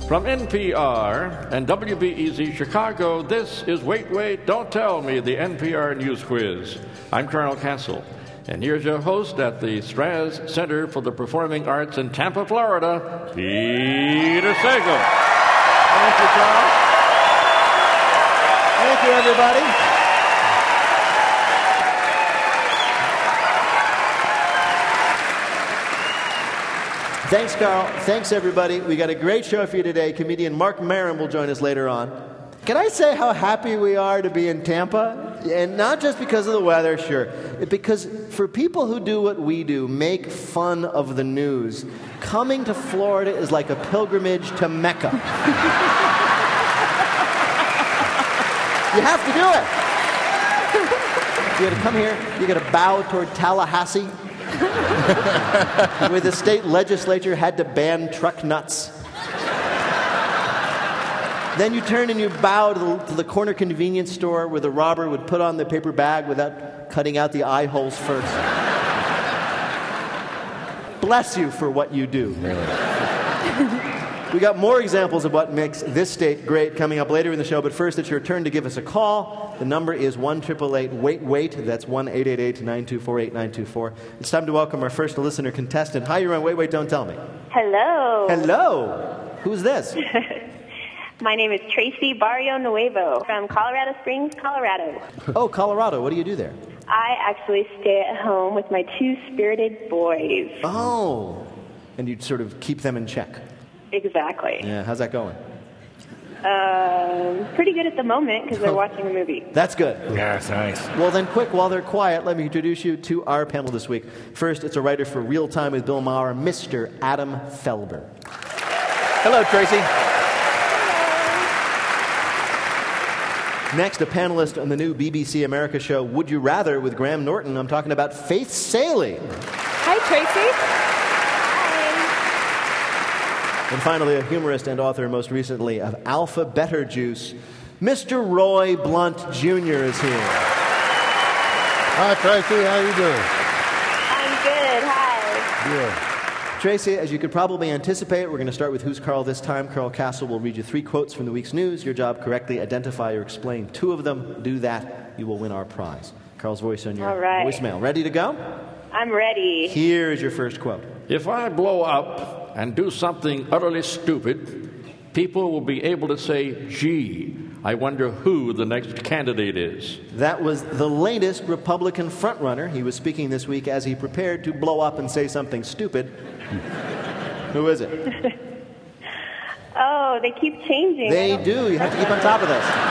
From NPR and WBEZ Chicago, this is Wait, Wait, Don't Tell Me, the NPR News Quiz. I'm Colonel Castle, and here's your host at the Straz Center for the Performing Arts in Tampa, Florida, Peter Sagal. Thank you, Carl. Thank you, everybody. Thanks, Carl. Thanks, everybody. We got a great show for you today. Comedian Mark Maron will join us later on. Can I say how happy we are to be in Tampa? And not just because of the weather, sure. Because for people who do what we do, make fun of the news, coming to Florida is like a pilgrimage to Mecca. You have to do it. You got to come here. You got to bow toward Tallahassee, where the state legislature had to ban truck nuts. Then you turn and you bow to the corner convenience store where the robber would put on the paper bag without cutting out the eye holes first. Bless you for what you do. We got more examples of what makes this state great coming up later in the show, but first it's your turn to give us a call. The number is 1-888-WAIT-WAIT. That's 1-888-924-8924. It's time to welcome our first listener contestant. Hi, you're on Wait, Wait, Don't Tell Me. Hello. Hello. Who's this? My name is Tracy Barrio Nuevo from Colorado Springs, Colorado. Oh, Colorado. What do you do there? I actually stay at home with my two spirited boys. Oh. And you sort of keep them in check. Exactly. Yeah, how's that going? Pretty good at the moment because they're watching a movie. That's good. Yeah, that's nice. Well, then quick, while they're quiet, let me introduce you to our panel this week. First, it's a writer for Real Time with Bill Maher, Mr. Adam Felber. Hello, Tracy. Next, a panelist on the new BBC America show, Would You Rather, with Graham Norton. I'm talking about Faith Salie. Hi, Tracy. And finally, a humorist and author, most recently, of Alpha Better Juice, Mr. Roy Blunt Jr. is here. Hi, Tracy. How you doing? I'm good. Hi. Good. Tracy, as you could probably anticipate, we're going to start with Who's Carl this time. Carl Castle will read you 3 quotes from the week's news. Your job, correctly identify or explain 2 of them. Do that, you will win our prize. Carl's voice on your voicemail. Ready to go? I'm ready. Here is your first quote. If I blow up and do something utterly stupid, people will be able to say, gee, I wonder who the next candidate is. That was the latest Republican frontrunner. He was speaking this week as he prepared to blow up and say something stupid. Who is it? Oh, they keep changing. They do. You have to keep on top of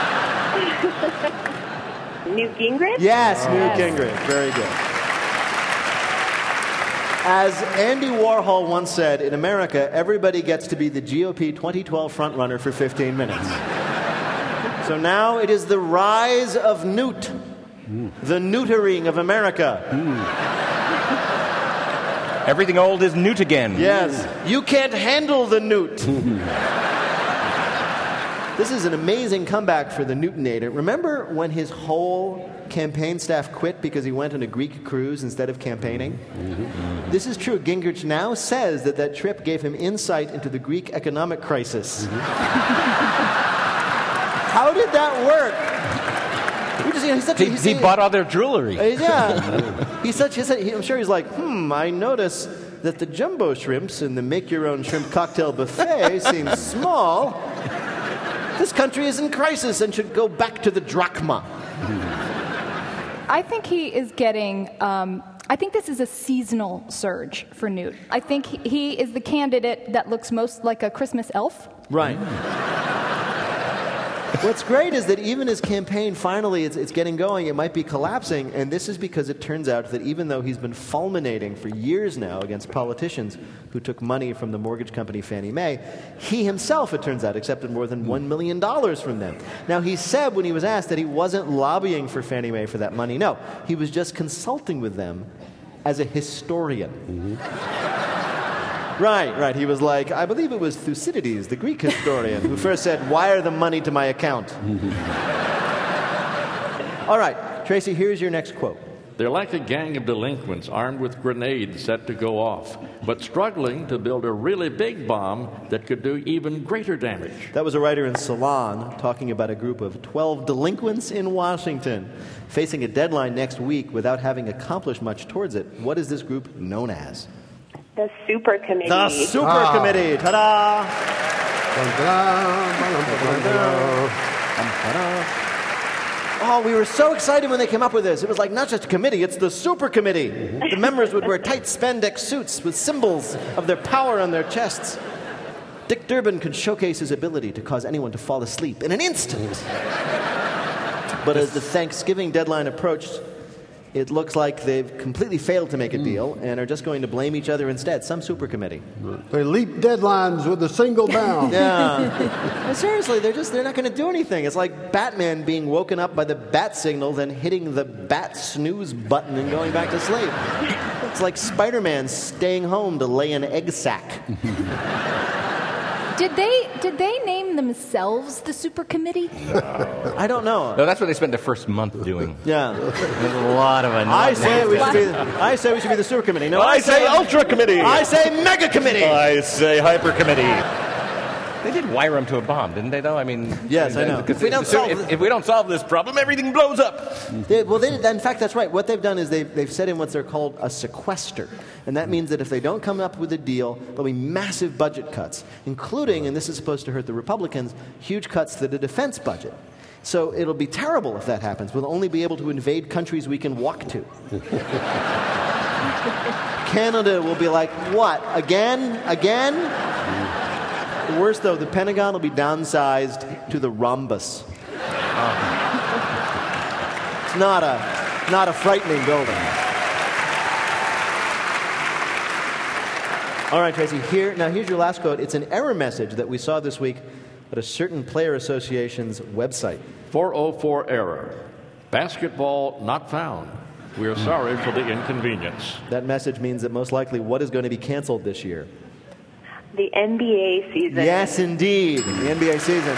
this. Newt Gingrich? Yes, Newt Gingrich. Very good. As Andy Warhol once said, in America, everybody gets to be the GOP 2012 frontrunner for 15 minutes. So now it is the rise of Newt, the neutering of America. Everything old is Newt again. Yes. You can't handle the Newt. This is an amazing comeback for the Newtonator. Remember when his whole campaign staff quit because he went on a Greek cruise instead of campaigning? Mm-hmm. This is true. Gingrich now says that trip gave him insight into the Greek economic crisis. Mm-hmm. How did that work? He bought all their jewelry. Yeah. I'm sure he's like, I notice that the jumbo shrimps in the make-your-own shrimp cocktail buffet seem small. This country is in crisis and should go back to the drachma. I think he is getting... I think this is a seasonal surge for Newt. I think he is the candidate that looks most like a Christmas elf. Right. What's great is that even his campaign, finally, it's getting going. It might be collapsing, and this is because it turns out that even though he's been fulminating for years now against politicians who took money from the mortgage company Fannie Mae, he himself, it turns out, accepted more than $1 million from them. Now, he said when he was asked that he wasn't lobbying for Fannie Mae for that money. No, he was just consulting with them as a historian. Mm-hmm. Right. He was like, I believe it was Thucydides, the Greek historian, who first said, wire the money to my account. All right, Tracy, here's your next quote. They're like a gang of delinquents armed with grenades set to go off, but struggling to build a really big bomb that could do even greater damage. That was a writer in Salon talking about a group of 12 delinquents in Washington facing a deadline next week without having accomplished much towards it. What is this group known as? The Super Committee. The Super Committee. Ta-da! Oh, we were so excited when they came up with this. It was like not just a committee, it's the Super Committee. The members would wear tight spandex suits with symbols of their power on their chests. Dick Durbin could showcase his ability to cause anyone to fall asleep in an instant. But as the Thanksgiving deadline approached, it looks like they've completely failed to make a deal and are just going to blame each other instead. Some super committee. They leap deadlines with a single bound. Yeah. Well, seriously, they're not going to do anything. It's like Batman being woken up by the bat signal, then hitting the bat snooze button and going back to sleep. It's like Spider-Man staying home to lay an egg sack. Did they name themselves the Super Committee? I don't know. No, that's what they spent the first month doing. Yeah. There's a lot of I say we should be the Super Committee. No, I say Ultra Committee. I say Mega Committee. I say Hyper Committee. They did wire them to a bomb, didn't they, though? I mean... Yes, I know. If we don't solve this problem, everything blows up. In fact, that's right. What they've done is they've set in what they're called a sequester. And that means that if they don't come up with a deal, there'll be massive budget cuts, including, and this is supposed to hurt the Republicans, huge cuts to the defense budget. So it'll be terrible if that happens. We'll only be able to invade countries we can walk to. Canada will be like, what, again? The worst, though, the Pentagon will be downsized to the rhombus. It's not a frightening building. All right, Tracy, here's your last quote. It's an error message that we saw this week at a certain player association's website. 404 error. Basketball not found. We are sorry for the inconvenience. That message means that most likely what is going to be canceled this year? The NBA season. Yes, indeed. The NBA season.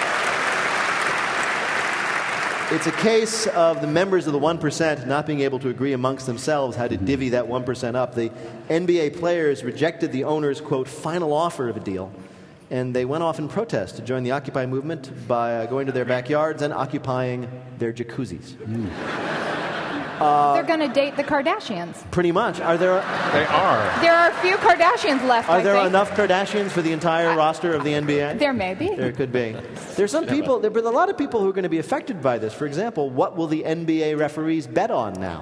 It's a case of the members of the 1% not being able to agree amongst themselves how to divvy that 1% up. The NBA players rejected the owner's, quote, final offer of a deal, and they went off in protest to join the Occupy movement by going to their backyards and occupying their jacuzzis. They're going to date the Kardashians. Pretty much. They are. There are a few Kardashians left, Are there I think. enough Kardashians for the entire roster of the NBA? There may be. There could be. There's some people, but a lot of people who are going to be affected by this. For example, what will the NBA referees bet on now?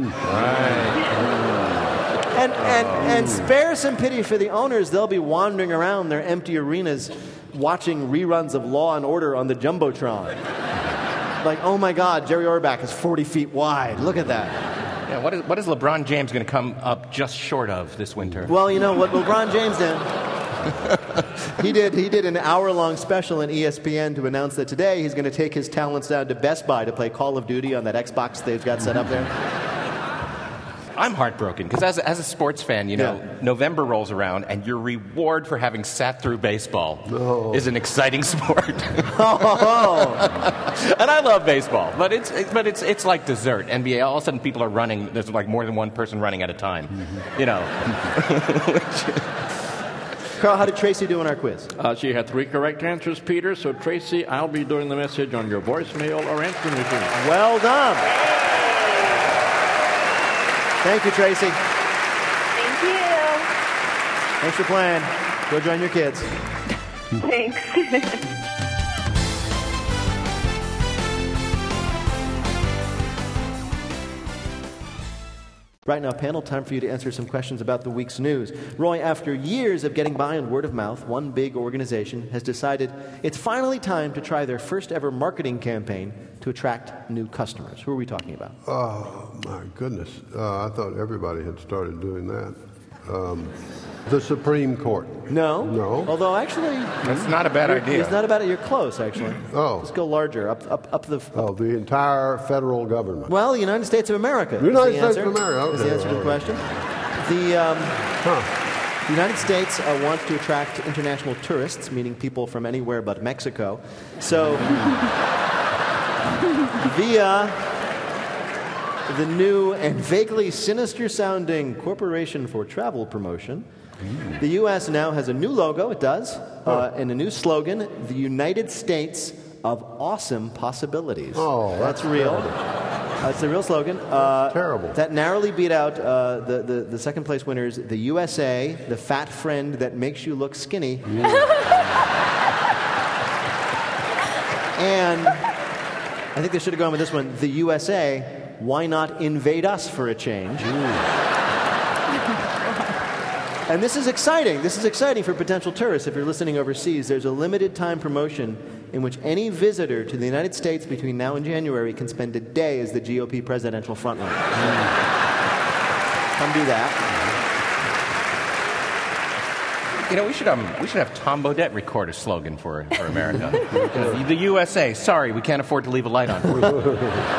And spare some pity for the owners. They'll be wandering around their empty arenas watching reruns of Law and Order on the Jumbotron. Like, oh my God, Jerry Orbach is 40 feet wide. Look at that. Yeah, what is LeBron James going to come up just short of this winter? Well, you know what LeBron James did? He did an hour-long special on ESPN to announce that today he's going to take his talents down to Best Buy to play Call of Duty on that Xbox they've got set up there. I'm heartbroken because as a sports fan, November rolls around and your reward for having sat through baseball is an exciting sport. And I love baseball, but it's like dessert. NBA, all of a sudden people are running. There's like more than one person running at a time. Carl, how did Tracy do in our quiz? She had 3 correct answers, Peter. So, Tracy, I'll be doing the message on your voicemail or answering machine. Well done. Thank you, Tracy. Thank you. Thanks for playing. Go join your kids. Thanks. Right now, panel, time for you to answer some questions about the week's news. Roy, after years of getting by on word of mouth, one big organization has decided it's finally time to try their first ever marketing campaign to attract new customers. Who are we talking about? Oh, my goodness. I thought everybody had started doing that. The Supreme Court. No. No. Although, actually... That's not a bad idea. It's not a bad idea. You're close, actually. Oh. Let's go larger, up the... The entire federal government. Well, the United States of America. United States of America. Is the answer to the question. The United States wants to attract international tourists, meaning people from anywhere but Mexico. So, via the new and vaguely sinister-sounding Corporation for Travel Promotion. The U.S. now has a new logo, it does, and a new slogan, the United States of Awesome Possibilities. Oh, that's real. Terrible. That's the real slogan. Terrible. That narrowly beat out the second place winners, the USA, the fat friend that makes you look skinny. And I think they should have gone with this one, the USA, why not invade us for a change? And this is exciting. This is exciting for potential tourists if you're listening overseas. There's a limited time promotion in which any visitor to the United States between now and January can spend a day as the GOP presidential frontrunner. Come do that. You know, we should have Tom Bodett record a slogan for America. The USA, sorry, we can't afford to leave a light on for you.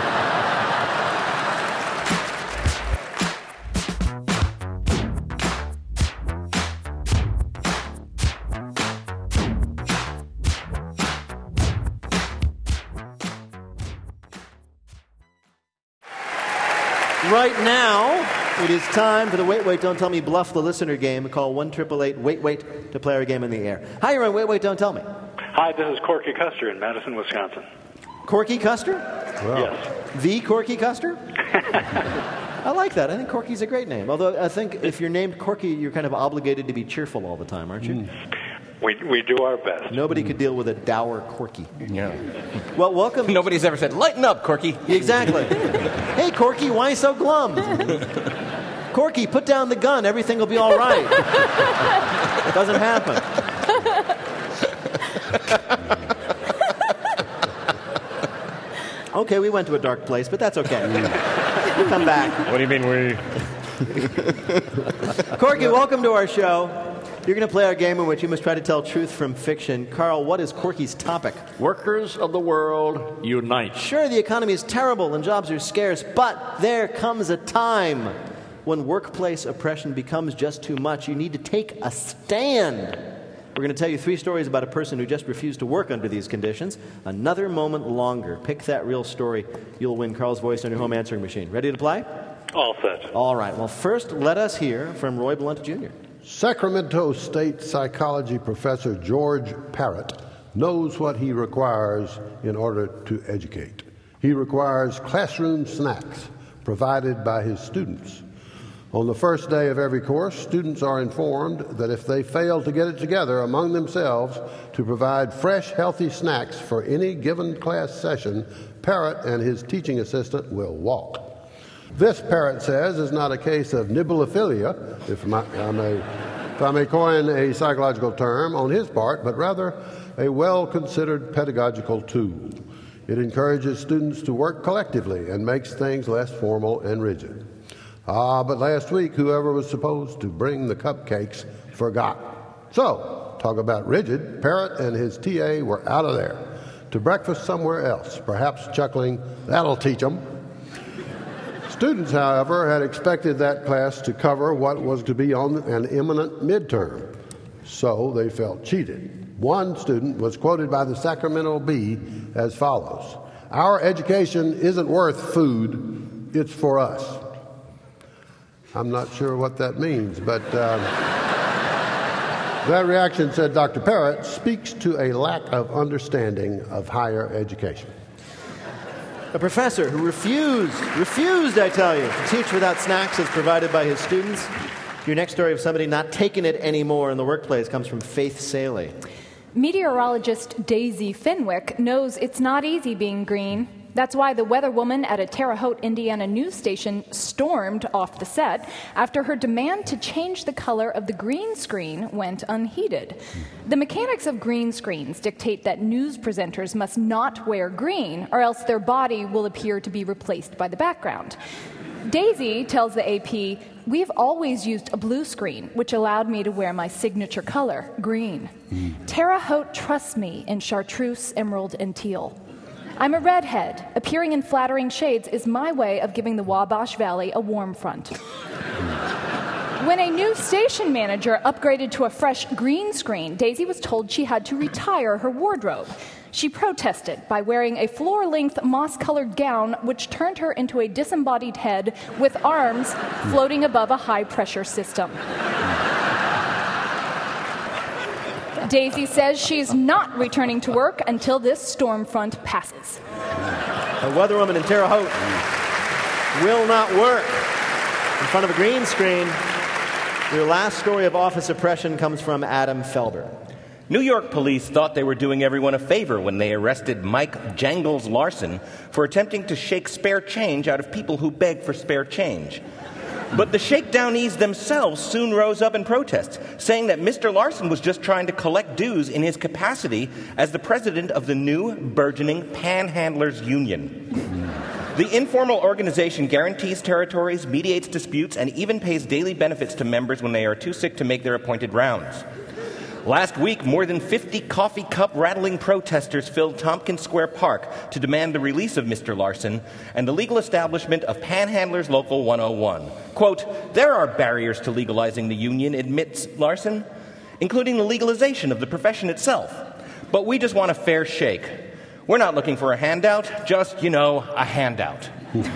Right now, it is time for the Wait, Wait, Don't Tell Me Bluff the Listener game. Call 1-888-WAIT-WAIT to play our game in the air. Hi, you're on Wait, Wait, Don't Tell Me. Hi, this is Corky Custer in Madison, Wisconsin. Corky Custer? Wow. Yes. The Corky Custer? I like that. I think Corky's a great name. Although I think if you're named Corky, you're kind of obligated to be cheerful all the time, aren't you? We do our best. Nobody could deal with a dour Corky. Yeah. Well, welcome. Nobody's ever said, lighten up, Corky. Exactly. Hey, Corky, why so glum? Corky, put down the gun. Everything will be all right. Doesn't happen. Okay, we went to a dark place, but that's okay. We'll come back. What do you mean we? Corky, welcome to our show. You're going to play our game in which you must try to tell truth from fiction. Carl, what is Corky's topic? Workers of the world, unite. Sure, the economy is terrible and jobs are scarce, but there comes a time when workplace oppression becomes just too much. You need to take a stand. We're going to tell you 3 stories about a person who just refused to work under these conditions. Another moment longer. Pick that real story. You'll win Carl's voice on your home answering machine. Ready to play? All set. All right. Well, first, let us hear from Roy Blunt, Jr. Sacramento State psychology professor George Parrott knows what he requires in order to educate. He requires classroom snacks provided by his students. On the first day of every course, students are informed that if they fail to get it together among themselves to provide fresh, healthy snacks for any given class session, Parrott and his teaching assistant will walk. This, Parrott says, is not a case of nibbleophilia, if I may coin a psychological term on his part, but rather a well-considered pedagogical tool. It encourages students to work collectively and makes things less formal and rigid. But last week, whoever was supposed to bring the cupcakes forgot. So, talk about rigid, Parrott and his TA were out of there to breakfast somewhere else, perhaps chuckling, "That'll teach them." Students, however, had expected that class to cover what was to be on an imminent midterm, so they felt cheated. One student was quoted by the Sacramento Bee as follows: "Our education isn't worth food, it's for us." I'm not sure what that means, but that reaction, said Dr. Parrott, speaks to a lack of understanding of higher education. A professor who refused, I tell you, to teach without snacks as provided by his students. Your next story of somebody not taking it anymore in the workplace comes from Faith Saley. Meteorologist Daisy Fenwick knows it's not easy being green. That's why the weather woman at a Terre Haute, Indiana news station stormed off the set after her demand to change the color of the green screen went unheeded. The mechanics of green screens dictate that news presenters must not wear green, or else their body will appear to be replaced by the background. Daisy tells the AP, "We've always used a blue screen, which allowed me to wear my signature color, green. Terre Haute trusts me in chartreuse, emerald, and teal. I'm a redhead. Appearing in flattering shades is my way of giving the Wabash Valley a warm front." When a new station manager upgraded to a fresh green screen, Daisy was told she had to retire her wardrobe. She protested by wearing a floor-length moss-colored gown which turned her into a disembodied head with arms floating above a high-pressure system. Daisy says she's not returning to work until this storm front passes. A weatherwoman in Terre Haute will not work in front of a green screen. Your last story of office oppression comes from Adam Felber. New York police thought they were doing everyone a favor when they arrested Mike Jangles Larson for attempting to shake spare change out of people who beg for spare change. But the shakedownees themselves soon rose up in protest, saying that Mr. Larson was just trying to collect dues in his capacity as the president of the new burgeoning Panhandlers Union. The informal organization guarantees territories, mediates disputes, and even pays daily benefits to members when they are too sick to make their appointed rounds. Last week, more than 50 coffee cup rattling protesters filled Tompkins Square Park to demand the release of Mr. Larson and the legal establishment of Panhandlers Local 101. Quote, "There are barriers to legalizing the union," admits Larson, including the legalization of the profession itself. "But we just want a fair shake. We're not looking for a handout, just, a handout."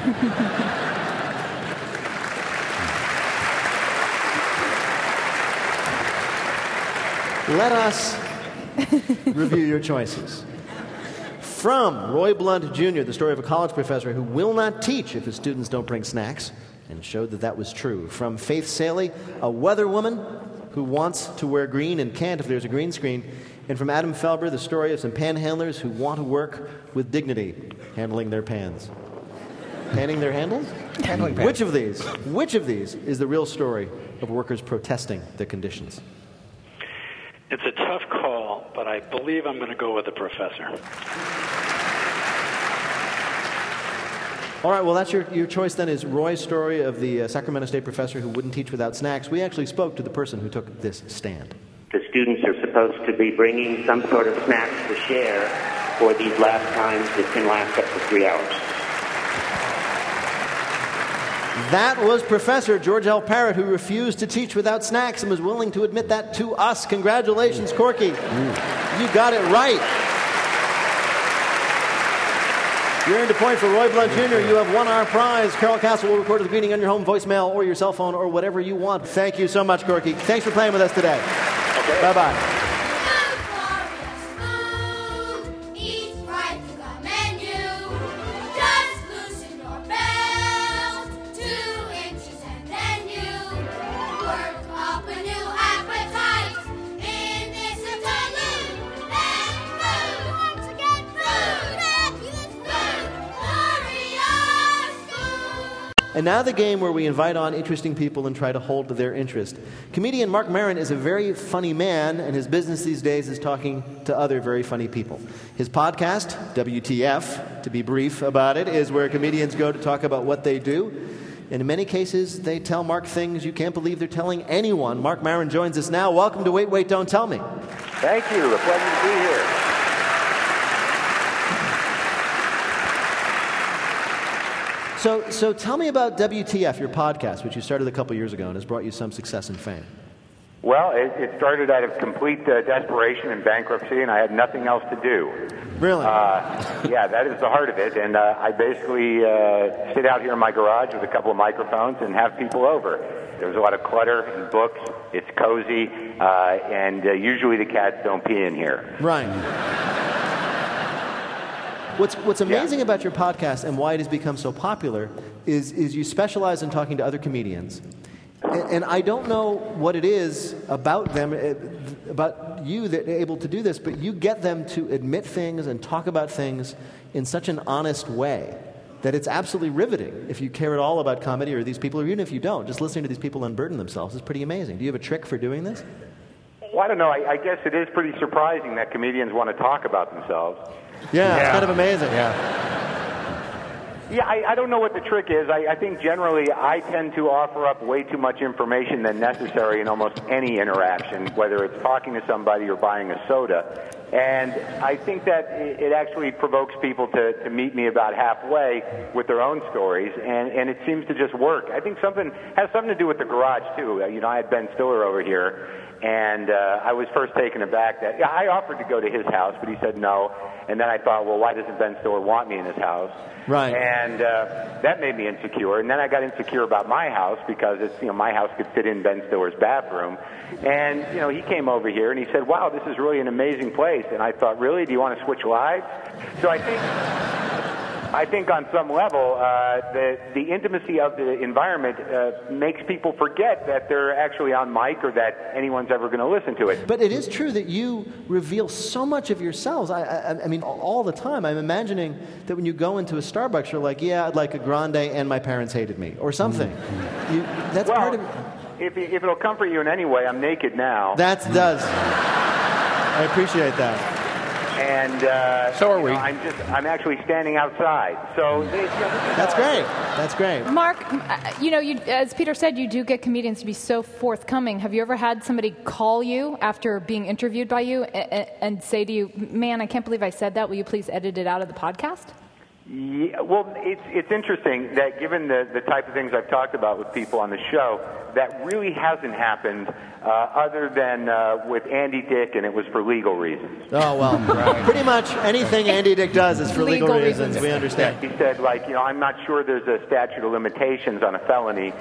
Let us review your choices. From Roy Blunt, Jr., the story of a college professor who will not teach if his students don't bring snacks, and showed that was true. From Faith Saley, a weather woman who wants to wear green and can't if there's a green screen. And from Adam Felber, the story of some panhandlers who want to work with dignity, handling their pans. Panning their handles? Handling pans. Which of these is the real story of workers protesting their conditions? It's a tough call, but I believe I'm going to go with the professor. All right, well, that's your choice then, is Roy's story of the Sacramento State professor who wouldn't teach without snacks. We actually spoke to the person who took this stand. The students are supposed to be bringing some sort of snacks to share for these last times that can last up to 3 hours. That was Professor George L. Parrott, who refused to teach without snacks and was willing to admit that to us. Congratulations, Corky. You got it right. You earned a point for Roy Blunt Jr. You have won our prize. Carol Castle will record the greeting on your home voicemail or your cell phone or whatever you want. Thank you so much, Corky. Thanks for playing with us today. Okay. Bye-bye. And now the game where we invite on interesting people and try to hold to their interest. Comedian Marc Maron is a very funny man, and his business these days is talking to other very funny people. His podcast, WTF, to be brief about it, is where comedians go to talk about what they do. And in many cases, they tell Mark things you can't believe they're telling anyone. Marc Maron joins us now. Welcome to Wait, Wait, Don't Tell Me. Thank you. A pleasure to be here. So tell me about WTF, your podcast, which you started a couple years ago and has brought you some success and fame. Well, it started out of complete desperation and bankruptcy, and I had nothing else to do. Really? Yeah, that is the heart of it. And I basically sit out here in my garage with a couple of microphones and have people over. There's a lot of clutter and books. It's cozy, and usually the cats don't pee in here. Right. What's amazing about your podcast and why it has become so popular is you specialize in talking to other comedians. And I don't know what it is about them, about you that are able to do this, but you get them to admit things and talk about things in such an honest way that it's absolutely riveting. If you care at all about comedy or these people, or even if you don't, just listening to these people unburden themselves is pretty amazing. Do you have a trick for doing this? Well, I don't know. I guess it is pretty surprising that comedians want to talk about themselves. Yeah, it's kind of amazing. Yeah, I don't know what the trick is. I think generally I tend to offer up way too much information than necessary in almost any interaction, whether it's talking to somebody or buying a soda. And I think that it actually provokes people to meet me about halfway with their own stories, and it seems to just work. I think has something to do with the garage, too. I had Ben Stiller over here, and I was first taken aback that I offered to go to his house, but he said no. And then I thought, well, why doesn't Ben Stiller want me in his house? Right. And that made me insecure. And then I got insecure about my house because my house could fit in Ben Stiller's bathroom. And he came over here and he said, "Wow, this is really an amazing place." And I thought, really, do you want to switch lives? So I think on some level, the intimacy of the environment makes people forget that they're actually on mic or that anyone's ever going to listen to it. But it is true that you reveal so much of yourselves. I mean, all the time. I'm imagining that when you go into a Starbucks, you're like, yeah, I'd like a grande and my parents hated me, or something. Part of... If it'll comfort you in any way, I'm naked now. That does. I appreciate that. And so are we. I'm actually standing outside. So that's great. That's great. Mark, as Peter said, you do get comedians to be so forthcoming. Have you ever had somebody call you after being interviewed by you and say to you, "Man, I can't believe I said that. Will you please edit it out of the podcast?" Yeah, well, it's interesting that given the type of things I've talked about with people on the show, that really hasn't happened other than with Andy Dick, and it was for legal reasons. Oh, well, pretty much anything Andy Dick does is for legal reasons. We understand. He said, I'm not sure there's a statute of limitations on a felony.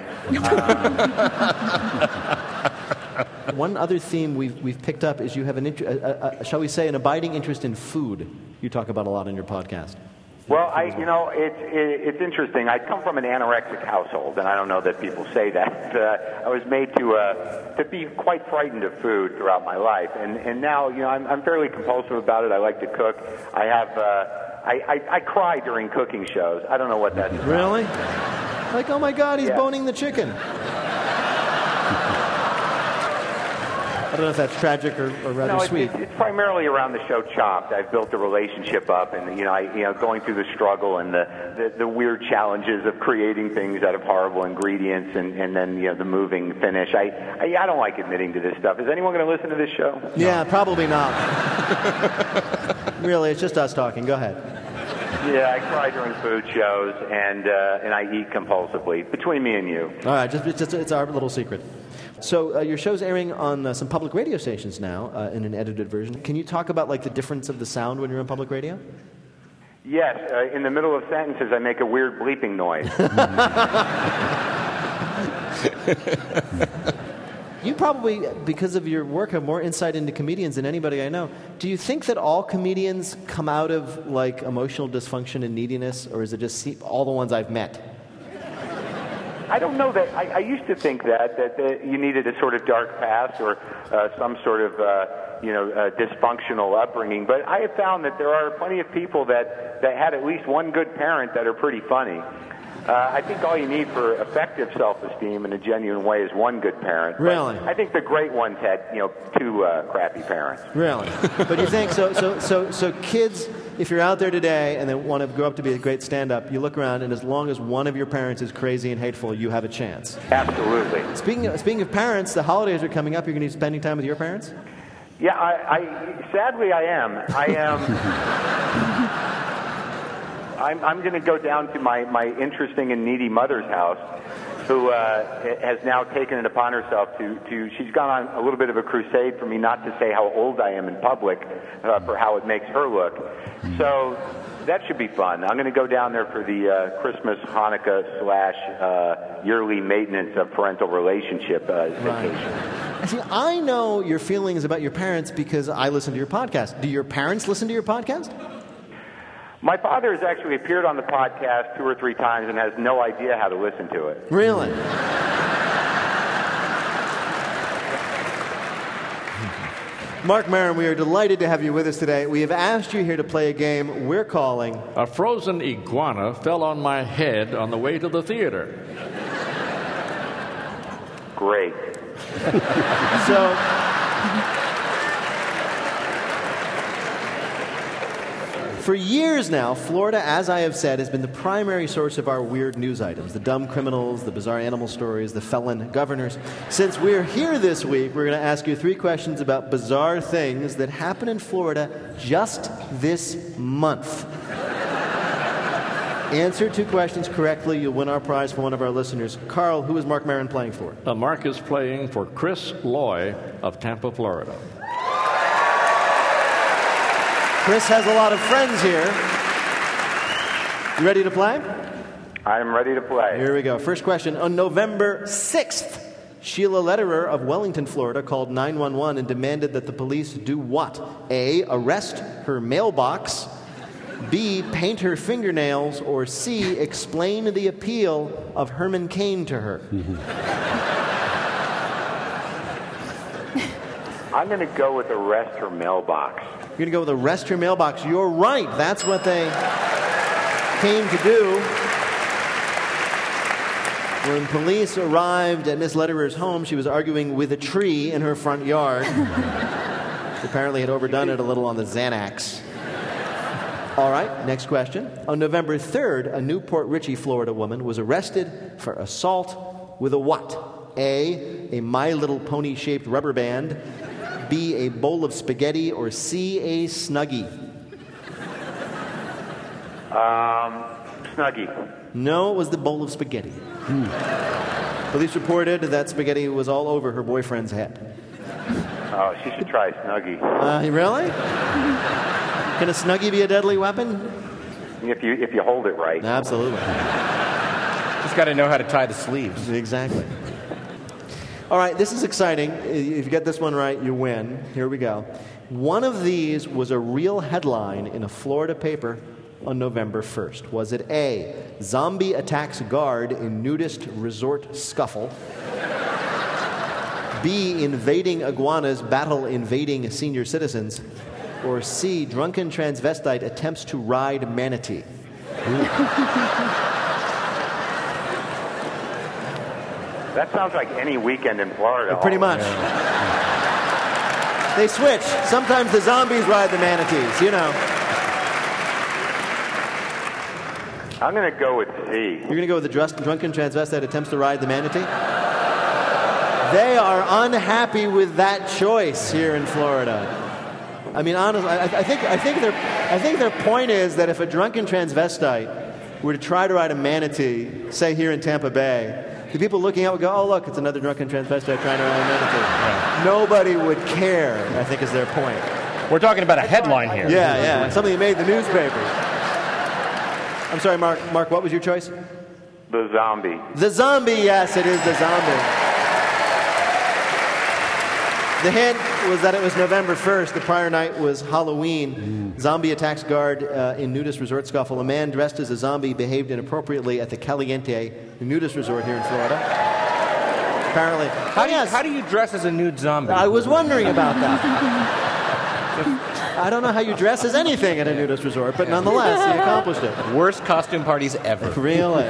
One other theme we've picked up is you have shall we say, an abiding interest in food. You talk about a lot in your podcast. Well, it's interesting. I come from an anorexic household, and I don't know that people say that. I was made to be quite frightened of food throughout my life, and now I'm fairly compulsive about it. I like to cook. I have I cry during cooking shows. I don't know what that's about. Really? Like, oh my God, he's boning the chicken. I don't know if that's tragic or rather sweet. It's primarily around the show Chopped. I've built a relationship up, and going through the struggle and the weird challenges of creating things out of horrible ingredients, and then the moving finish. I don't like admitting to this stuff. Is anyone going to listen to this show? Yeah, probably not. Really, it's just us talking. Go ahead. Yeah, I cry during food shows, and I eat compulsively. Between me and you. All right, it's our little secret. So your show's airing on some public radio stations now in an edited version. Can you talk about the difference of the sound when you're on public radio? Yes. In the middle of sentences, I make a weird bleeping noise. You probably, because of your work, have more insight into comedians than anybody I know. Do you think that all comedians come out of emotional dysfunction and neediness, or is it just all the ones I've met? I don't know that. I used to think that you needed a sort of dark past or some sort of dysfunctional upbringing. But I have found that there are plenty of people that had at least one good parent that are pretty funny. I think all you need for effective self-esteem in a genuine way is one good parent. Really? But I think the great ones had, two crappy parents. Really? But you think so kids, if you're out there today and they want to grow up to be a great stand-up, you look around, and as long as one of your parents is crazy and hateful, you have a chance. Absolutely. Speaking of parents, the holidays are coming up. You're going to be spending time with your parents? Yeah, sadly I am. I'm going to go down to my interesting and needy mother's house, who has now taken it upon herself to she's gone on a little bit of a crusade for me not to say how old I am in public for how it makes her look. So that should be fun. I'm going to go down there for the Christmas, Hanukkah / yearly maintenance of parental relationship vacation. See, I know your feelings about your parents because I listen to your podcast. Do your parents listen to your podcast? My father has actually appeared on the podcast 2 or 3 times and has no idea how to listen to it. Really? Marc Maron, we are delighted to have you with us today. We have asked you here to play a game we're calling... A frozen iguana fell on my head on the way to the theater. Great. For years now, Florida, as I have said, has been the primary source of our weird news items. The dumb criminals, the bizarre animal stories, the felon governors. Since we're here this week, we're going to ask you 3 questions about bizarre things that happen in Florida just this month. Answer 2 questions correctly, you'll win our prize for one of our listeners. Carl, who is Marc Maron playing for? Mark is playing for Chris Loy of Tampa, Florida. Chris has a lot of friends here. You ready to play? I'm ready to play. Here we go. First question. On November 6th, Sheila Lederer of Wellington, Florida, called 911 and demanded that the police do what? A, arrest her mailbox. B, paint her fingernails. Or C, explain the appeal of Herman Cain to her. I'm going to go with arrest her mailbox. You're going to go with arrest her mailbox. You're right. That's what they came to do. When police arrived at Miss Lederer's home, she was arguing with a tree in her front yard. She apparently had overdone it a little on the Xanax. All right, next question. On November 3rd, a Newport Richey, Florida woman was arrested for assault with a what? A My Little Pony-shaped rubber band. B, a bowl of spaghetti. Or C, a Snuggie. Snuggie. No, it was the bowl of spaghetti. Police reported that spaghetti was all over her boyfriend's head. Oh, she should try Snuggie. Really? Can a Snuggie be a deadly weapon? If you hold it right. Absolutely. Just got to know how to tie the sleeves. Exactly. All right, this is exciting. If you get this one right, you win. Here we go. One of these was a real headline in a Florida paper on November 1st. Was it A, zombie attacks guard in nudist resort scuffle? B, invading iguanas battle invading senior citizens? Or C, drunken transvestite attempts to ride manatee? That sounds like any weekend in Florida. Pretty much. They switch. Sometimes the zombies ride the manatees, you know. I'm going to go with C. You're going to go with the drunken transvestite attempts to ride the manatee? They are unhappy with that choice here in Florida. I mean, honestly, I think their point is that if a drunken transvestite were to try to ride a manatee, say here in Tampa Bay, the people looking out would go, oh, look, it's another drunken transvestite trying to ride a manatee. Yeah. Nobody would care, I think is their point. We're talking about a headline here. Yeah, something that made the newspapers. I'm sorry, Mark, what was your choice? The zombie. The zombie, yes, it is the zombie. The hint was that it was November 1st. The prior night was Halloween. Zombie attacks guard in nudist resort scuffle. A man dressed as a zombie behaved inappropriately at the Caliente nudist resort here in Florida. Apparently. How do you dress as a nude zombie? I was wondering about that. I don't know how you dress as anything at a nudist resort, but nonetheless, he accomplished it. Worst costume parties ever. Really?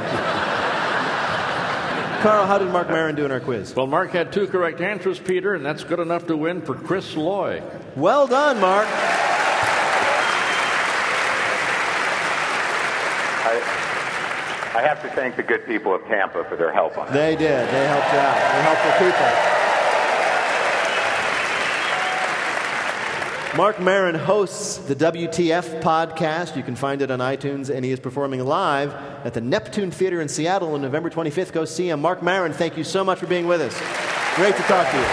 Carl, how did Marc Maron do in our quiz? Well, Mark had 2 correct answers, Peter, and that's good enough to win for Chris Loy. Well done, Mark. I have to thank the good people of Tampa for their help on that. They did. They helped you out. They're helpful people. Marc Maron hosts the WTF podcast. You can find it on iTunes, and he is performing live at the Neptune Theater in Seattle on November 25th. Go see him. Marc Maron, thank you so much for being with us. Great to talk to you.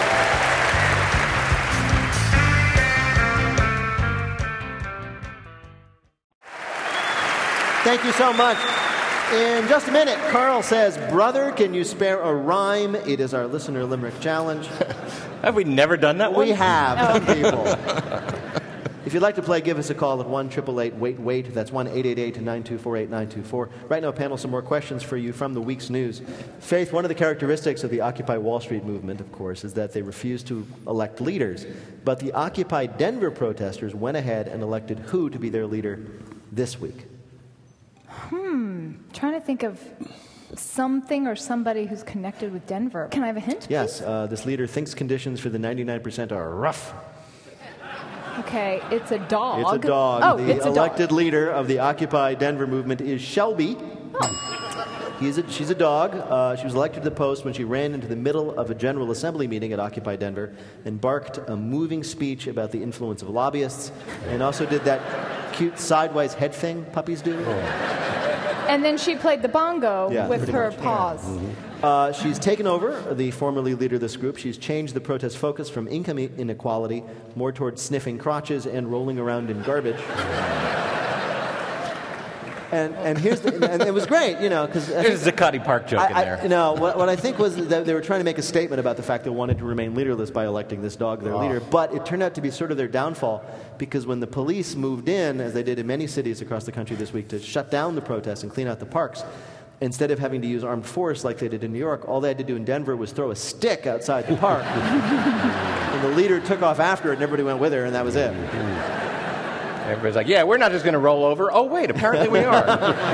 Thank you so much. In just a minute, Carl says, brother, can you spare a rhyme? It is our listener limerick challenge. Have we never done that one? We have, some people. If you'd like to play, give us a call at 1-888-WAIT-WAIT. That's 1-888-924-8924. Right now, panel, some more questions for you from the week's news. Faith, one of the characteristics of the Occupy Wall Street movement, of course, is that they refuse to elect leaders. But the Occupy Denver protesters went ahead and elected who to be their leader this week? Trying to think of something or somebody who's connected with Denver. Can I have a hint, please? Yes, this leader thinks conditions for the 99% are rough. Okay, it's a dog. It's a dog. Oh, the it's a elected dog. leader of the Occupy Denver movement is Shelby. She's a dog. She was elected to the post when she ran into the middle of a General Assembly meeting at Occupy Denver and barked a moving speech about the influence of lobbyists, and also did that cute sideways head thing puppies do. And then she played the bongo with pretty her much. paws. She's taken over, the formerly leader of this group. She's changed the protest focus from income inequality more towards sniffing crotches and rolling around in garbage. And here's and it was great, because There's a Zuccotti Park joke in there. No, what I think was that they were trying to make a statement about the fact they wanted to remain leaderless by electing this dog their leader, but it turned out to be sort of their downfall, because when the police moved in, as they did in many cities across the country this week, to shut down the protests and clean out the parks, instead of having to use armed force like they did in New York, all they had to do in Denver was throw a stick outside the park. And the leader took off after it, and everybody went with her, and that was it. Everybody's like, yeah, we're not just going to roll over. Oh, wait, apparently we are.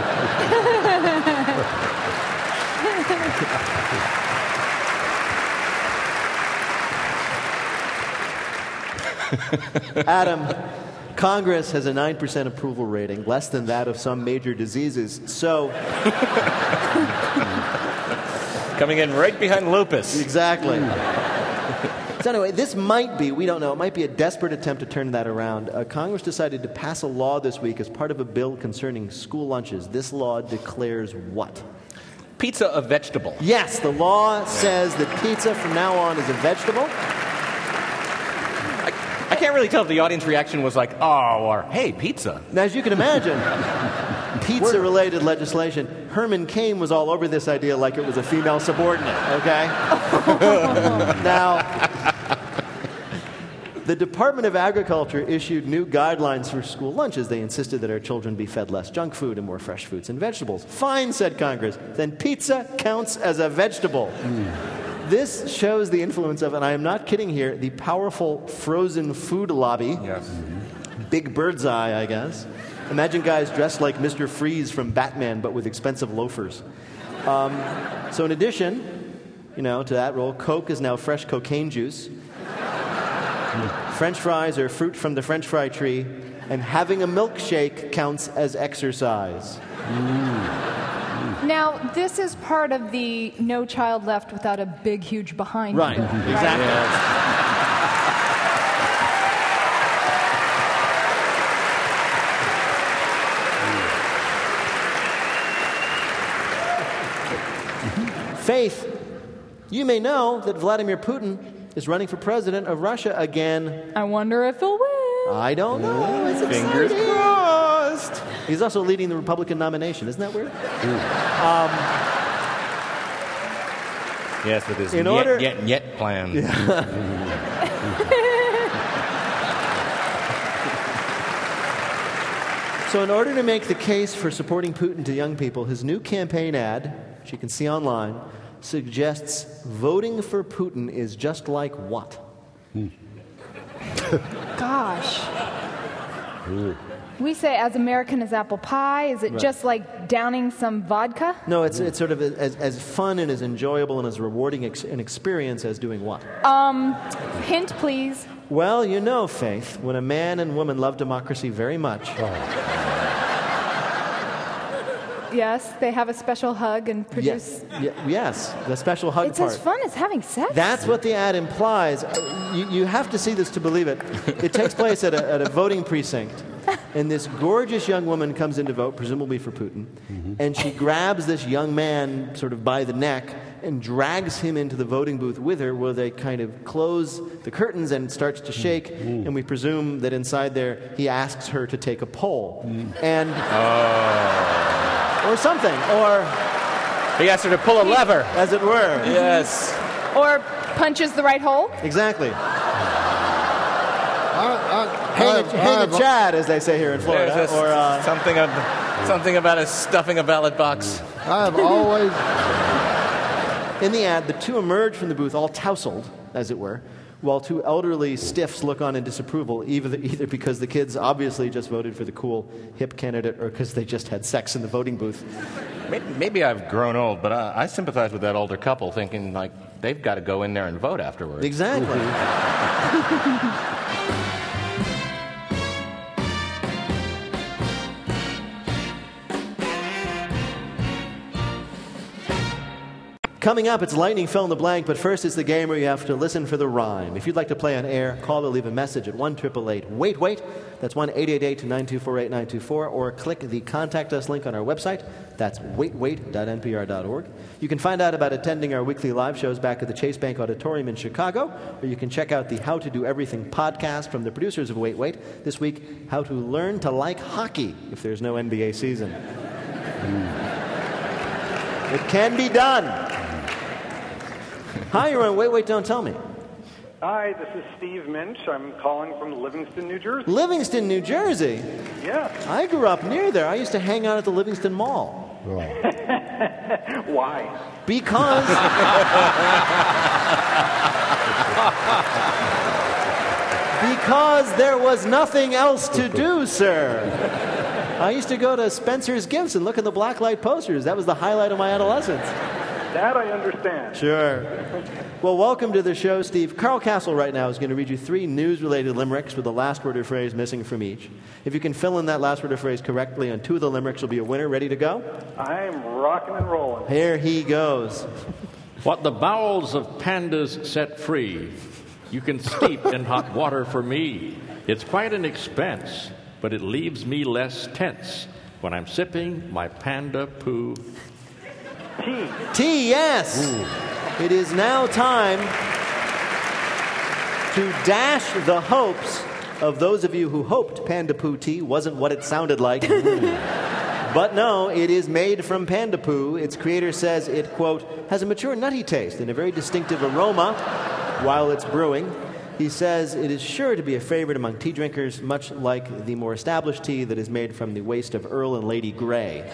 Adam, Congress has a 9% approval rating, less than that of some major diseases. So, Coming in right behind lupus. exactly. So anyway, this might be, we don't know, it might be a desperate attempt to turn that around. Congress decided to pass a law this week as part of a bill concerning school lunches. This law declares what? Pizza a vegetable. Yes, the law says that pizza from now on is a vegetable. I can't really tell if the audience reaction was like, oh, or hey, pizza. Now, as you can imagine, pizza-related legislation, Herman Cain was all over this idea like it was a female subordinate, okay? Now, the Department of Agriculture issued new guidelines for school lunches. They insisted that our children be fed less junk food and more fresh fruits and vegetables. Fine, said Congress. Then pizza counts as a vegetable. This shows the influence of, and I am not kidding here, the powerful frozen food lobby. Yes. Big bird's eye, I guess. Imagine guys dressed like Mr. Freeze from Batman, but with expensive loafers. So in addition, to that role, Coke is now fresh cocaine juice. French fries are fruit from the French fry tree, and having a milkshake counts as exercise. Now, this is part of the No Child Left Without a Big, Huge Behind. Right, bill, exactly. Faith, you may know that Vladimir Putin is running for president of Russia again. I wonder if he'll win. I don't know. It's Fingers exciting. crossed. He's also leading the Republican nomination. Isn't that weird? Yes, with his In order- yet plan. So in order to make the case for supporting Putin to young people, his new campaign ad, which you can see online, suggests voting for Putin is just like what? Gosh. We say as American as apple pie. Is it just like downing some vodka? No, it's sort of as fun and as enjoyable and as rewarding an experience as doing what? Hint, please. Well, Faith, when a man and woman love democracy very much, Yes, they have a special hug and produce. yes, the special hug It's part. as fun as having sex. That's what the ad implies. You have to see this to believe it. It takes place at a voting precinct, and this gorgeous young woman comes in to vote, presumably for Putin, and she grabs this young man sort of by the neck and drags him into the voting booth with her, where they kind of close the curtains and it starts to shake, and we presume that inside there he asks her to take a poll. And... or something, or... He asked her to pull a lever. As it were. Yes. Or punches the right hole. Exactly. Hang a chad, as they say here in Florida. There's Or something about a stuffing a ballot box. I have always... in the ad, the two emerge from the booth all tousled, as it were, while two elderly stiffs look on in disapproval, either because the kids obviously just voted for the cool, hip candidate or because they just had sex in the voting booth. Maybe I've grown old, but I sympathize with that older couple, thinking, like, they've got to go in there and vote afterwards. Exactly. Coming up, it's Lightning Fill in the Blank, but first it's the game where you have to listen for the rhyme. If you'd like to play on air, call or leave a message at 1-888-WAIT-WAIT. That's 1-888-924-8924, or click the Contact Us link on our website. That's waitwait.npr.org. You can find out about attending our weekly live shows back at the Chase Bank Auditorium in Chicago, or you can check out the How to Do Everything podcast from the producers of Wait Wait. This week, how to learn to like hockey if there's no NBA season. It can be done. Hi, you're on Wait, Wait, Don't Tell Me. Hi, this is Steve Minch. I'm calling from Livingston, New Jersey. Livingston, New Jersey? Yeah. I grew up near there. I used to hang out at the Livingston Mall. Oh. Why? Because... because there was nothing else to do, sir. I used to go to Spencer's Gifts and look at the blacklight posters. That was the highlight of my adolescence. That I understand. Sure. Well, welcome to the show, Steve. Carl Castle right now is going to read you 3 news-related limericks with the last word or phrase missing from each. If you can fill in that last word or phrase correctly on 2 of the limericks, you'll be a winner. Ready to go? I'm rocking and rolling. Here he goes. What the bowels of pandas set free, you can steep in hot water for me. It's quite an expense, but it leaves me less tense when I'm sipping my panda poo. Tea. Tea, yes. Ooh. It is now time to dash the hopes of those of you who hoped Panda Poo tea wasn't what it sounded like. But no, it is made from panda poo. Its creator says it, quote, has a mature nutty taste and a very distinctive aroma while it's brewing. He says it is sure to be a favorite among tea drinkers, much like the more established tea that is made from the waste of Earl and Lady Grey.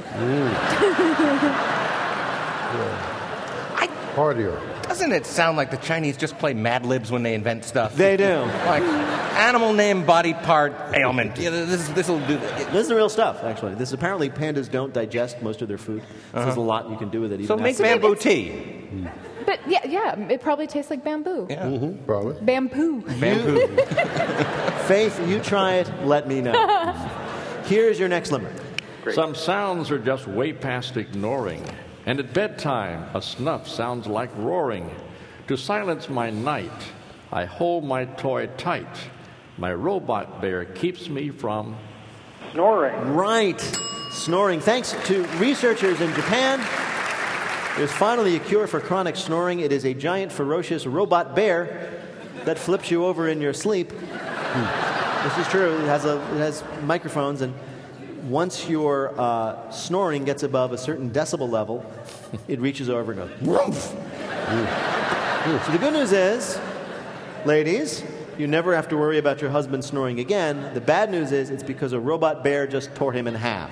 Hardier. Doesn't it sound like the Chinese just play Mad Libs when they invent stuff? They do. Like animal name, body part, ailment. Yeah, this will do. This is the real stuff, actually. This apparently pandas don't digest most of their food. So there's a lot you can do with it. So make bamboo tea. But yeah, it probably tastes like bamboo. Yeah, probably. Bamboo. Faith, you try it. Let me know. Here's your next limerick. Great. Some sounds are just way past ignoring. And at bedtime, a snuff sounds like roaring. To silence my night, I hold my toy tight. My robot bear keeps me from... Snoring. Right. Snoring. Thanks to researchers in Japan, there's finally a cure for chronic snoring. It is a giant, ferocious robot bear that flips you over in your sleep. This is true. It has microphones, and once your snoring gets above a certain decibel level, it reaches over and goes, woof. So the good news is, ladies, you never have to worry about your husband snoring again. The bad news is it's because a robot bear just tore him in half.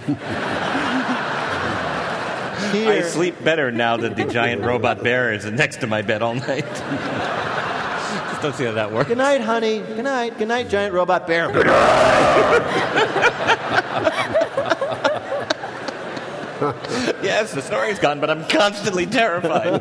I sleep better now that the giant robot bear is next to my bed all night. Just don't see how that works. Good night, honey. Good night. Good night, giant robot bear. Good night. Yes, the snoring's gone, but I'm constantly terrified.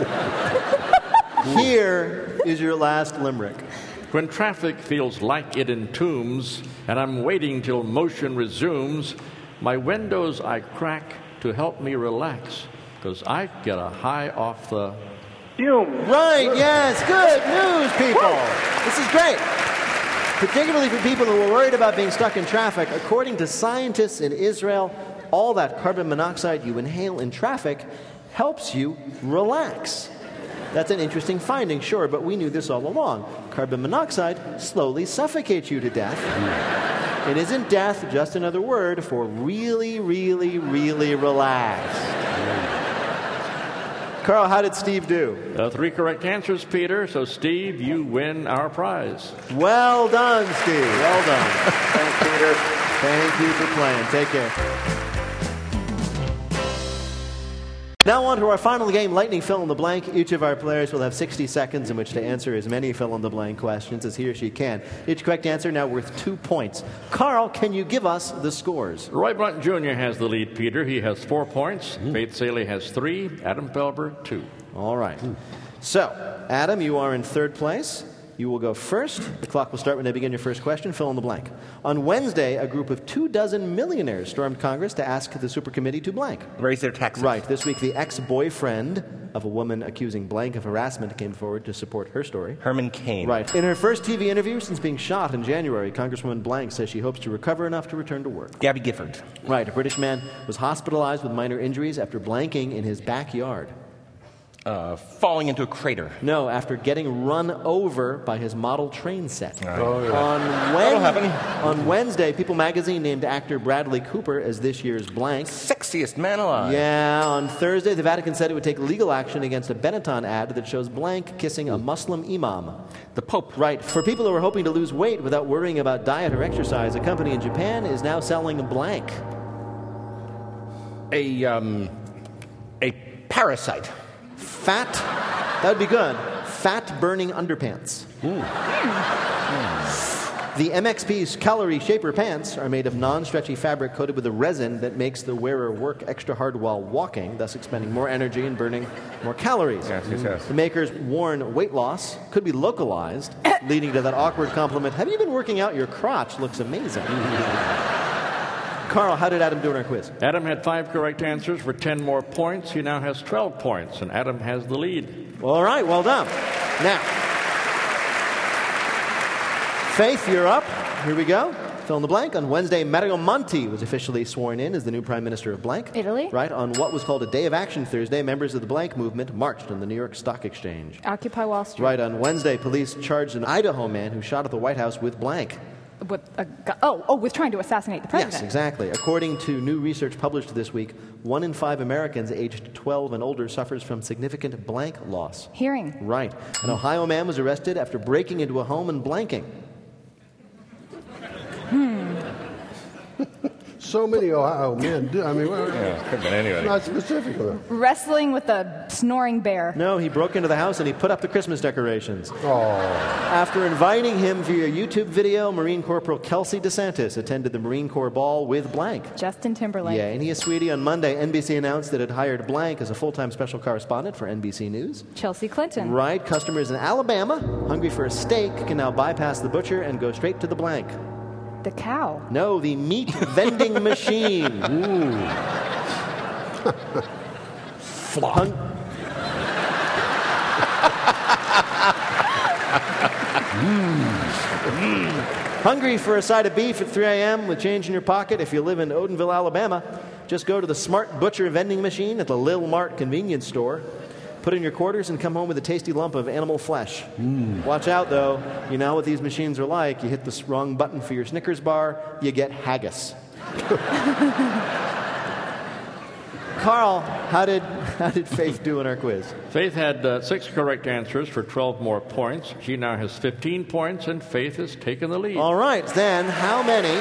Here is your last limerick. When traffic feels like it entombs, and I'm waiting till motion resumes, my windows I crack to help me relax, because I get a high off the... Fume. Right, yes, good news, people. This is great. Particularly for people who are worried about being stuck in traffic. According to scientists in Israel, all that carbon monoxide you inhale in traffic helps you relax. That's an interesting finding, sure, but we knew this all along. Carbon monoxide slowly suffocates you to death. It isn't death, just another word for really, really, really relaxed. Carl, how did Steve do? 3 correct answers, Peter. So, Steve, you win our prize. Well done, Steve. Well done. Thanks, Peter. Thank you for playing. Take care. Now on to our final game, Lightning Fill in the Blank. Each of our players will have 60 seconds in which to answer as many fill-in-the-blank questions as he or she can. Each correct answer now worth 2 points. Carl, can you give us the scores? Roy Blunt Jr. has the lead, Peter. He has 4 points. Faith Saley has 3. Adam Felber, 2. All right. So, Adam, you are in third place. You will go first. The clock will start when I begin your first question. Fill in the blank. On Wednesday, a group of 24 millionaires stormed Congress to ask the supercommittee to blank. Raise their taxes. Right. This week, the ex-boyfriend of a woman accusing blank of harassment came forward to support her story. Herman Cain. Right. In her first TV interview since being shot in January, Congresswoman blank says she hopes to recover enough to return to work. Gabby Gifford. Right. A British man was hospitalized with minor injuries after blanking in his backyard. Falling into a crater. No, after getting run over by his model train set. Oh, yeah. On Wednesday, People magazine named actor Bradley Cooper as this year's blank. Sexiest man alive. Yeah, on Thursday, the Vatican said it would take legal action against a Benetton ad that shows blank kissing a Muslim imam. The Pope. Right. For people who are hoping to lose weight without worrying about diet or exercise, a company in Japan is now selling a blank. A parasite. Fat, that would be good. Fat-burning underpants. The MXP's Calorie Shaper pants are made of non-stretchy fabric coated with a resin that makes the wearer work extra hard while walking, thus expending more energy and burning more calories. Yes. The makers warn weight loss could be localized, leading to that awkward compliment, "Have you been working out? Your crotch looks amazing." Carl, how did Adam do in our quiz? Adam had 5 correct answers for 10 more points. He now has 12 points, and Adam has the lead. All right, well done. Now, Faith, you're up. Here we go. Fill in the blank. On Wednesday, Mario Monti was officially sworn in as the new Prime Minister of blank. Italy. Right. On what was called a Day of Action Thursday, members of the blank movement marched on the New York Stock Exchange. Occupy Wall Street. Right. On Wednesday, police charged an Idaho man who shot at the White House with blank. With trying to assassinate the president. Yes, exactly. According to new research published this week, 1 in 5 Americans aged 12 and older suffers from significant blank loss. Hearing. Right. An Ohio man was arrested after breaking into a home and blanking. So many Ohio men do. I mean, could have been anybody. Not specific. Wrestling with a snoring bear. No, he broke into the house and he put up the Christmas decorations. Oh. After inviting him via YouTube video, Marine Corporal Kelsey DeSantis attended the Marine Corps ball with blank. Justin Timberlake. Yeah, and he is sweetie. On Monday, NBC announced that it hired blank as a full-time special correspondent for NBC News. Chelsea Clinton. Right. Customers in Alabama, hungry for a steak, can now bypass the butcher and go straight to the blank. The cow. No, the meat vending machine. Flop. Hungry for a side of beef at 3 a.m. with change in your pocket? If you live in Odenville, Alabama, just go to the Smart Butcher vending machine at the Lil Mart convenience store. Put in your quarters and come home with a tasty lump of animal flesh. Watch out, though. You know what these machines are like. You hit the wrong button for your Snickers bar, you get haggis. Carl, how did Faith do in our quiz? Faith had 6 correct answers for 12 more points. She now has 15 points, and Faith has taken the lead. All right, then, how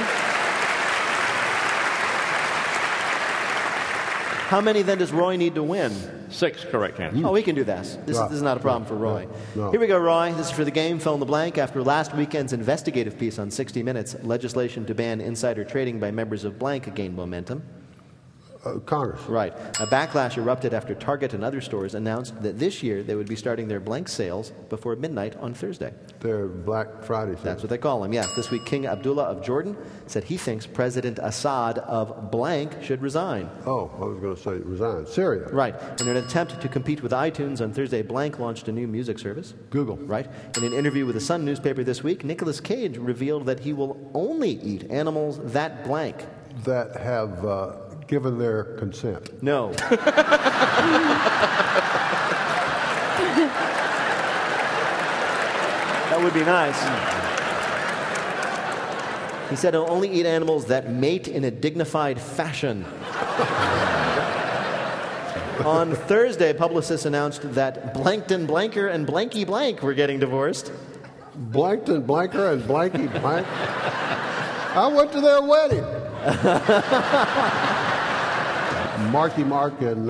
many then does Roy need to win? 6 correct answers. Oh, we can do this. This is not a problem for Roy. No. Here we go, Roy. This is for the game. Fill in the blank. After last weekend's investigative piece on 60 Minutes, legislation to ban insider trading by members of blank gained momentum. Congress. Right. A backlash erupted after Target and other stores announced that this year they would be starting their blank sales before midnight on Thursday. Their Black Friday sales. That's what they call them, yes. This week, King Abdullah of Jordan said he thinks President Assad of blank should resign. Oh, I was going to say resign. Syria. Right. In an attempt to compete with iTunes on Thursday, blank launched a new music service. Google. Right. In an interview with the Sun newspaper this week, Nicolas Cage revealed that he will only eat animals that blank. That have given their consent. No. That would be nice. He said he'll only eat animals that mate in a dignified fashion. On Thursday, Publicis announced that Blankton Blanker and Blanky Blank were getting divorced. Blankton Blanker and Blanky Blank? I went to their wedding. Marky Mark and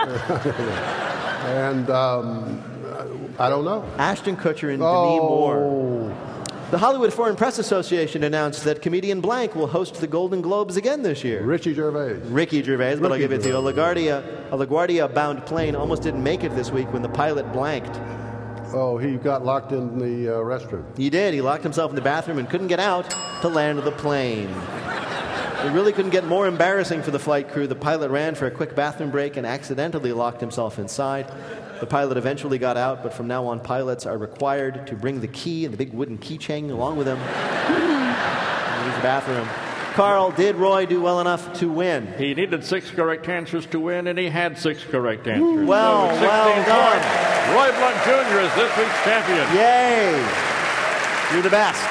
I don't know. Ashton Kutcher and Demi Moore. The Hollywood Foreign Press Association announced that comedian blank will host the Golden Globes again this year. Ricky Gervais, but I'll give it to you. A LaGuardia-bound plane almost didn't make it this week when the pilot blanked. Oh, he got locked in the restroom. He did. He locked himself in the bathroom and couldn't get out to land the plane. It really couldn't get more embarrassing for the flight crew. The pilot ran for a quick bathroom break and accidentally locked himself inside. The pilot eventually got out, but from now on, pilots are required to bring the key and the big wooden keychain along with them. Use the bathroom. Carl, did Roy do well enough to win? He needed 6 correct answers to win, and he had 6 correct answers. Well, so well done. Roy Blunt Jr. is this week's champion. Yay! You're the best.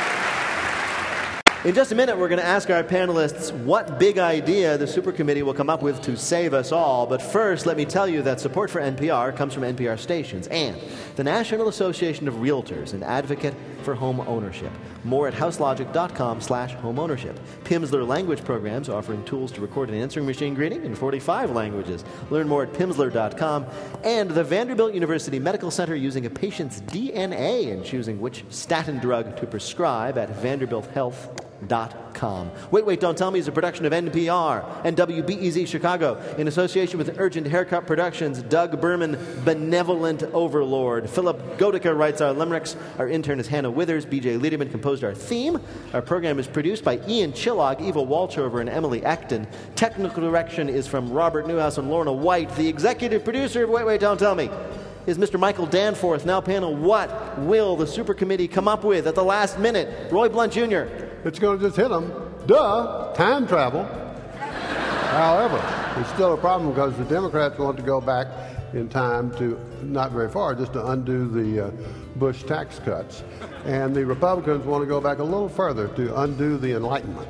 In just a minute, we're going to ask our panelists what big idea the Super Committee will come up with to save us all. But first, let me tell you that support for NPR comes from NPR stations and the National Association of Realtors, an advocate for home ownership. More at houselogic.com/homeownership. Pimsleur language programs offering tools to record an answering machine greeting in 45 languages. Learn more at pimsleur.com. And the Vanderbilt University Medical Center using a patient's DNA and choosing which statin drug to prescribe at vanderbilthealth.com. Wait, Don't Tell Me is a production of NPR and WBEZ Chicago in association with Urgent Haircut Productions, Doug Berman, Benevolent Overlord. Philip Godica writes our limericks. Our intern is Hannah Withers. BJ Liederman composed our theme. Our program is produced by Ian Chillog, Eva Walchover, and Emily Acton. Technical direction is from Robert Newhouse and Lorna White. The executive producer of Wait, Don't Tell Me is Mr. Michael Danforth. Now, panel, what will the Super Committee come up with at the last minute? Roy Blunt Jr. It's going to just hit them. Duh, time travel. However, it's still a problem because the Democrats want to go back in time to, not very far, just to undo the Bush tax cuts. And the Republicans want to go back a little further to undo the Enlightenment.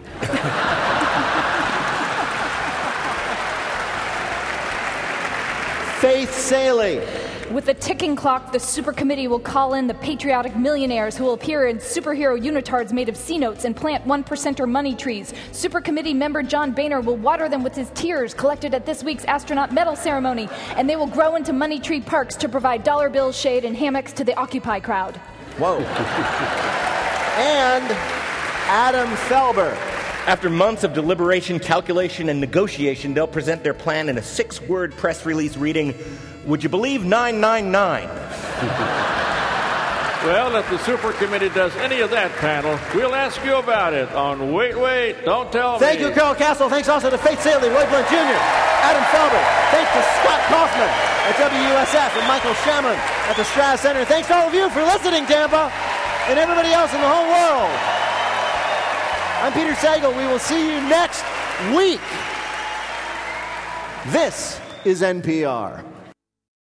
Faith Salie. With a ticking clock, the Super Committee will call in the patriotic millionaires who will appear in superhero unitards made of C-notes and plant 1%er money trees. Super Committee member John Boehner will water them with his tears collected at this week's astronaut medal ceremony, and they will grow into money tree parks to provide dollar bills, shade, and hammocks to the Occupy crowd. Whoa. And Adam Felber. After months of deliberation, calculation, and negotiation, they'll present their plan in a 6-word press release reading, "Would you believe 999?" Well, if the Super Committee does any of that, panel, we'll ask you about it on Wait, Don't Tell Me. Thank you, Carol Castle. Thanks also to Faith Salie, Roy Blunt Jr., Adam Felber. Thanks to Scott Kaufman at WUSF and Michael Shamlin at the Strass Center. Thanks to all of you for listening, Tampa, and everybody else in the whole world. I'm Peter Sagal. We will see you next week. This is NPR.